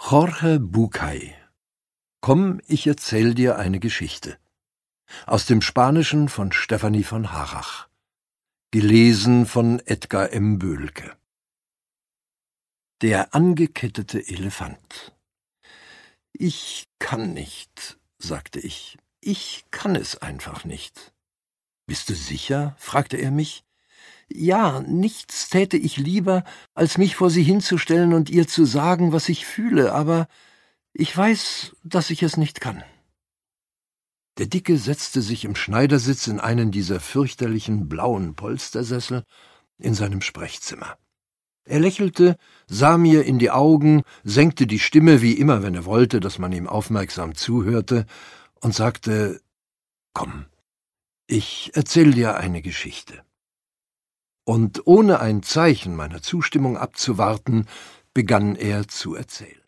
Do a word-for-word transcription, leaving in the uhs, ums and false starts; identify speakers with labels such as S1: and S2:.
S1: Jorge Bucay. Komm, ich erzähl dir eine Geschichte. Aus dem Spanischen von Stefanie von Harrach. Gelesen von Edgar M. Böhlke. Der angekettete Elefant. »Ich kann nicht«, sagte ich. »Ich kann es einfach nicht.« »Bist du sicher?« fragte er mich. »Ja, nichts täte ich lieber, als mich vor sie hinzustellen und ihr zu sagen, was ich fühle, aber ich weiß, dass ich es nicht kann.« Der Dicke setzte sich im Schneidersitz in einen dieser fürchterlichen blauen Polstersessel in seinem Sprechzimmer. Er lächelte, sah mir in die Augen, senkte die Stimme, wie immer, wenn er wollte, dass man ihm aufmerksam zuhörte, und sagte: »Komm, ich erzähl dir eine Geschichte.« Und ohne ein Zeichen meiner Zustimmung abzuwarten, begann er zu erzählen.